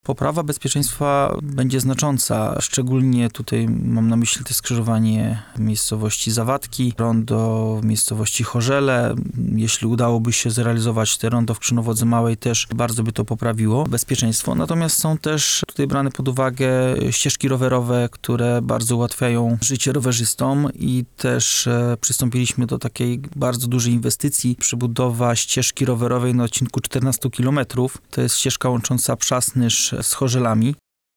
Poprawa bezpieczeństwa będzie znacząca, szczególnie tutaj mam na myśli to skrzyżowanie miejscowości Zawadki, rondo w miejscowości Chorzele. Jeśli udałoby się zrealizować te rondo w Krzynowodzy Małej, też bardzo by to poprawiło bezpieczeństwo. Natomiast są też tutaj brane pod uwagę ścieżki rowerowe, które bardzo ułatwiają życie rowerzystom i też przystąpiliśmy do takiej bardzo dużej inwestycji. Przebudowa ścieżki rowerowej na odcinku 14 km. To jest ścieżka łącząca Przasnysz z Chorzelami.